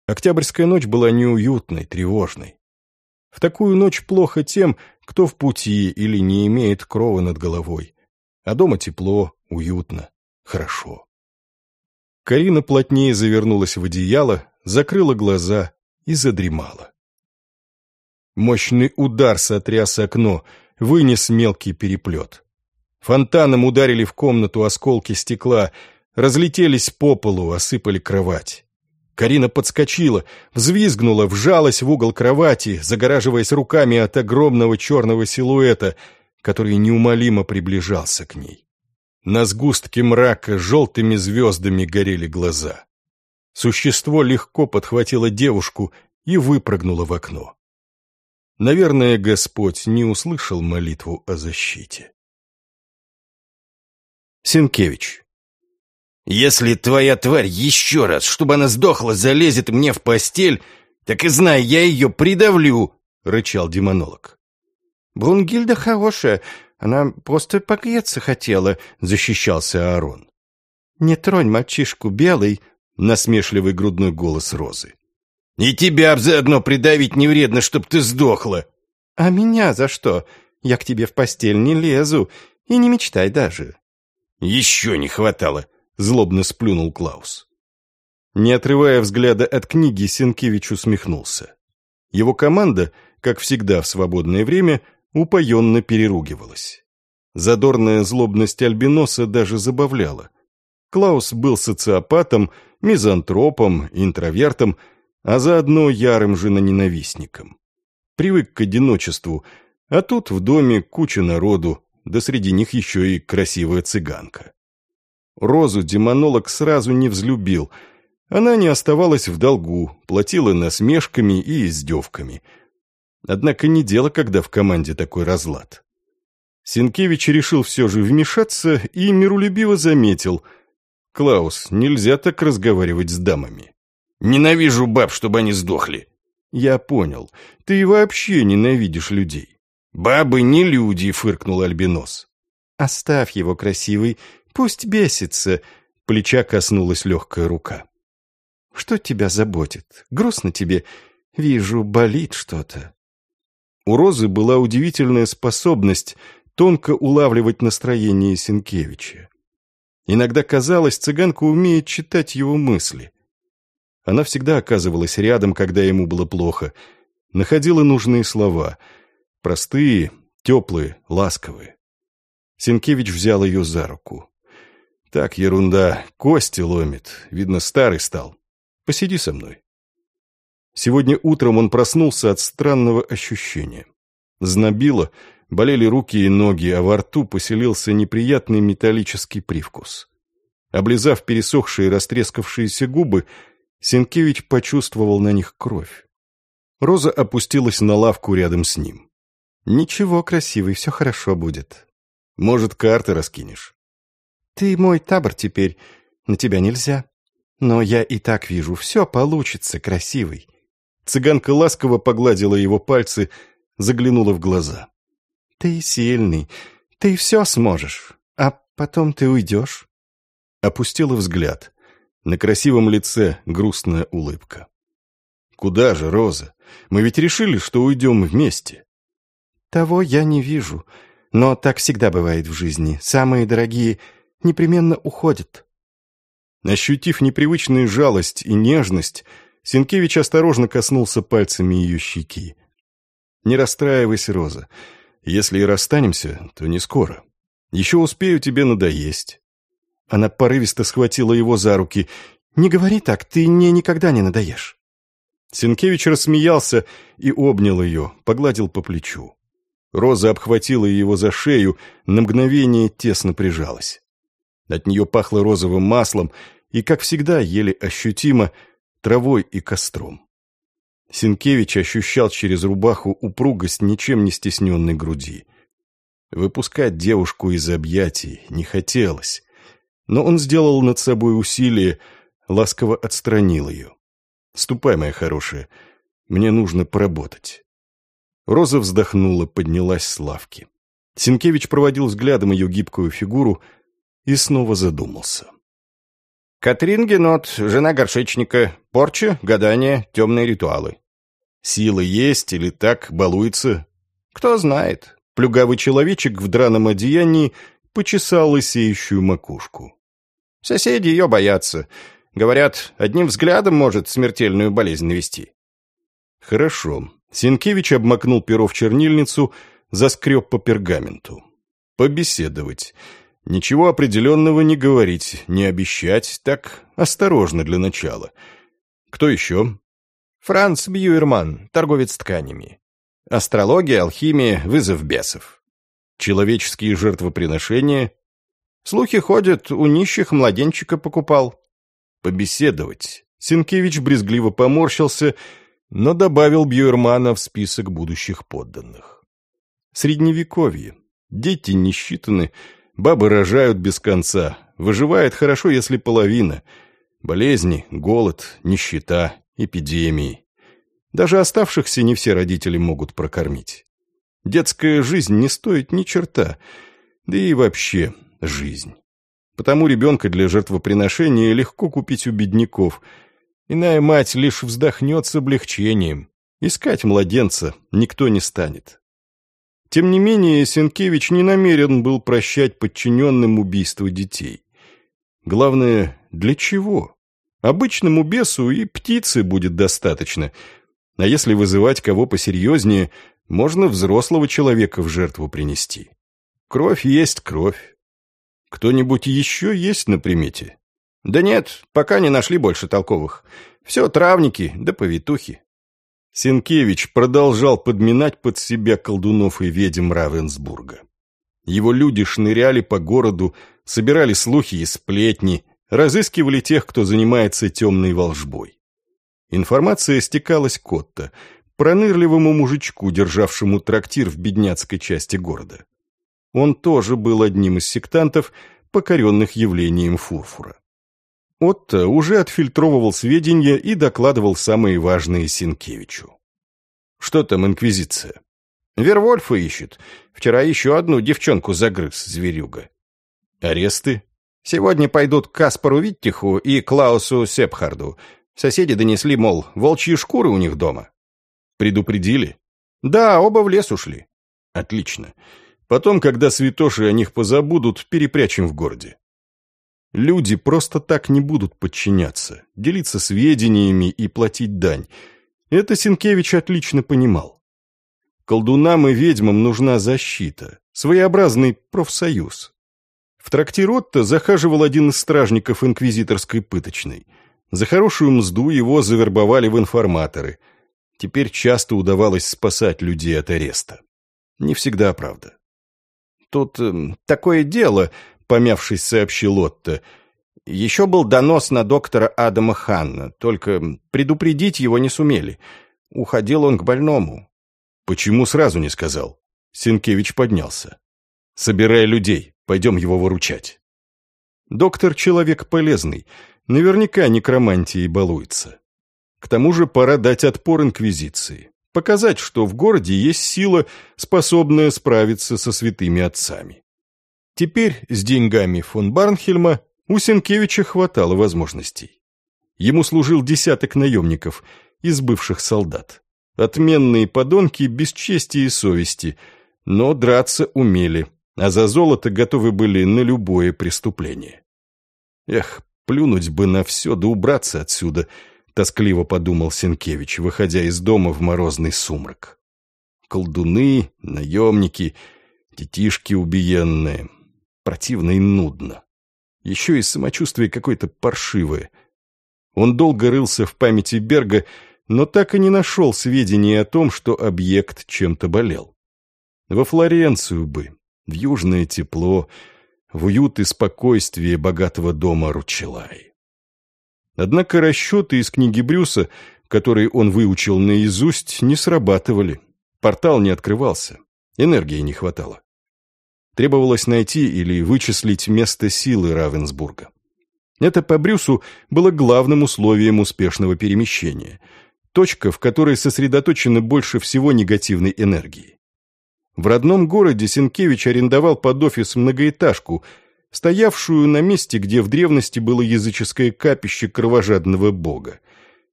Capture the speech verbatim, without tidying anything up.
Октябрьская ночь была неуютной, тревожной. В такую ночь плохо тем, кто в пути или не имеет крова над головой. А дома тепло, уютно, хорошо. Карина плотнее завернулась в одеяло, закрыла глаза и задремала. Мощный удар сотряс окно, вынес мелкий переплет. Фонтаном ударили в комнату осколки стекла, разлетелись по полу, осыпали кровать. Карина подскочила, взвизгнула, вжалась в угол кровати, загораживаясь руками от огромного черного силуэта, который неумолимо приближался к ней. На сгустке мрака желтыми звездами горели глаза. Существо легко подхватило девушку и выпрыгнуло в окно. Наверное, Господь не услышал молитву о защите. Сенкевич. «Если твоя тварь еще раз, чтобы она сдохла, залезет мне в постель, так и знай, я ее придавлю», — рычал демонолог. «Брунгильда хорошая, она просто погреться хотела», — защищался Аарон. «Не тронь мальчишку, Белый», — насмешливый грудной голос Розы. «И тебя б заодно придавить не вредно, чтоб ты сдохла». «А меня за что? Я к тебе в постель не лезу, и не мечтай даже». «Еще не хватало», — злобно сплюнул Клаус. Не отрывая взгляда от книги, Сенкевич усмехнулся. Его команда, как всегда в свободное время, упоенно переругивалась. Задорная злобность альбиноса даже забавляла. Клаус был социопатом, мизантропом, интровертом, а заодно ярым женоненавистником. Привык к одиночеству, а тут в доме куча народу, да среди них еще и красивая цыганка. Розу демонолог сразу не взлюбил. Она не оставалась в долгу, платила насмешками и издевками. Однако не дело, когда в команде такой разлад. Сенкевич решил все же вмешаться и миролюбиво заметил: «Клаус, нельзя так разговаривать с дамами». «Ненавижу баб, чтобы они сдохли». «Я понял. Ты вообще ненавидишь людей». «Бабы не люди», — фыркнул альбинос. «Оставь его, красивый. Пусть бесится», — плеча коснулась легкая рука. «Что тебя заботит? Грустно тебе? Вижу, болит что-то». У Розы была удивительная способность тонко улавливать настроение Сенкевича. Иногда казалось, цыганка умеет читать его мысли. Она всегда оказывалась рядом, когда ему было плохо, находила нужные слова, простые, теплые, ласковые. Сенкевич взял ее за руку. «Так, ерунда, кости ломит, видно, старый стал. Посиди со мной». Сегодня утром он проснулся от странного ощущения. Знобило, болели руки и ноги, а во рту поселился неприятный металлический привкус. Облизав пересохшие и растрескавшиеся губы, Сенкевич почувствовал на них кровь. Роза опустилась на лавку рядом с ним. «Ничего, красивый, все хорошо будет». «Может, карты раскинешь?» «Ты мой табор теперь, на тебя нельзя. Но я и так вижу, все получится, красивый». Цыганка ласково погладила его пальцы, заглянула в глаза. «Ты сильный, ты все сможешь, а потом ты уйдешь». Опустила взгляд. На красивом лице грустная улыбка. «Куда же, Роза? Мы ведь решили, что уйдем вместе». «Того я не вижу, но так всегда бывает в жизни. Самые дорогие непременно уходят». Ощутив непривычную жалость и нежность, Сенкевич осторожно коснулся пальцами ее щеки. «Не расстраивайся, Роза. Если и расстанемся, то не скоро. Еще успею тебе надоесть». Она порывисто схватила его за руки. «Не говори так, ты мне никогда не надоешь». Сенкевич рассмеялся и обнял ее, погладил по плечу. Роза обхватила его за шею, на мгновение тесно прижалась. От нее пахло розовым маслом и, как всегда, еле ощутимо, травой и костром. Сенкевич ощущал через рубаху упругость ничем не стесненной груди. Выпускать девушку из объятий не хотелось, но он сделал над собой усилие, ласково отстранил ее. «Ступай, моя хорошая, мне нужно поработать». Роза вздохнула, поднялась с лавки. Сенкевич проводил взглядом ее гибкую фигуру и снова задумался. Катрин Генот, жена горшечника. Порча, гадание, темные ритуалы. Сила есть или так балуется? Кто знает. Плюгавый человечек в драном одеянии почесал лысеющую макушку. Соседи ее боятся. Говорят, одним взглядом может смертельную болезнь навести. Хорошо. Сенкевич обмакнул перо в чернильницу, заскреб по пергаменту. Побеседовать. Ничего определенного не говорить, не обещать, так осторожно для начала. Кто еще? Франц Бьюерман, торговец тканями. Астрология, алхимия, вызов бесов. Человеческие жертвоприношения. Слухи ходят, у нищих младенчика покупал. Побеседовать. Сенкевич брезгливо поморщился, но добавил Бьюермана в список будущих подданных. Средневековье. Дети не считаны, бабы рожают без конца, выживает хорошо, если половина. Болезни, голод, нищета, эпидемии. Даже оставшихся не все родители могут прокормить. Детская жизнь не стоит ни черта, да и вообще жизнь. Потому ребенка для жертвоприношения легко купить у бедняков. Иная мать лишь вздохнет с облегчением. Искать младенца никто не станет. Тем не менее, Сенкевич не намерен был прощать подчиненным убийство детей. Главное, для чего? Обычному бесу и птицы будет достаточно. А если вызывать кого посерьезнее, можно взрослого человека в жертву принести. Кровь есть кровь. Кто-нибудь еще есть на примете? Да нет, пока не нашли больше толковых. Все травники да повитухи. Сенкевич продолжал подминать под себя колдунов и ведьм Равенсбурга. Его люди шныряли по городу, собирали слухи и сплетни, разыскивали тех, кто занимается темной волжбой. Информация стекалась к Отто, пронырливому мужичку, державшему трактир в бедняцкой части города. Он тоже был одним из сектантов, покоренных явлением фурфура. Отто уже отфильтровывал сведения и докладывал самые важные Сенкевичу. Что там инквизиция? Вервольфа ищет. Вчера еще одну девчонку загрыз, зверюга. Аресты? Сегодня пойдут к Каспару Виттиху и Клаусу Сепхарду. Соседи донесли, мол, волчьи шкуры у них дома. Предупредили? Да, оба в лес ушли. Отлично. Потом, когда святоши о них позабудут, перепрячем в городе. Люди просто так не будут подчиняться, делиться сведениями и платить дань. Это Сенкевич отлично понимал. Колдунам и ведьмам нужна защита, своеобразный профсоюз. В трактир Отто захаживал один из стражников инквизиторской пыточной. За хорошую мзду его завербовали в информаторы. Теперь часто удавалось спасать людей от ареста. Не всегда, правда. Тут э, такое дело... Помявшись, сообщил Отто. Еще был донос на доктора Адама Ханна, только предупредить его не сумели. Уходил он к больному. Почему сразу не сказал? Сенкевич поднялся. Собирай людей, пойдем его выручать. Доктор человек полезный, наверняка некромантией балуется. К тому же пора дать отпор инквизиции, показать, что в городе есть сила, способная справиться со святыми отцами. Теперь с деньгами фон Барнхельма у Сенкевича хватало возможностей. Ему служил десяток наемников из бывших солдат. Отменные подонки без чести и совести, но драться умели, а за золото готовы были на любое преступление. Эх, плюнуть бы на все да убраться отсюда, тоскливо подумал Сенкевич, выходя из дома в морозный сумрак. Колдуны, наемники, детишки убиенные. Противно и нудно. Еще и самочувствие какое-то паршивое. Он долго рылся в памяти Берга, но так и не нашел сведений о том, что объект чем-то болел. Во Флоренцию бы, в южное тепло, в уют и спокойствие богатого дома Ручелай. Однако расчеты из книги Брюса, которые он выучил наизусть, не срабатывали. Портал не открывался, энергии не хватало. Требовалось найти или вычислить место силы Равенсбурга. Это по Брюсу было главным условием успешного перемещения. Точка, в которой сосредоточено больше всего негативной энергии. В родном городе Сенкевич арендовал под офис многоэтажку, стоявшую на месте, где в древности было языческое капище кровожадного бога.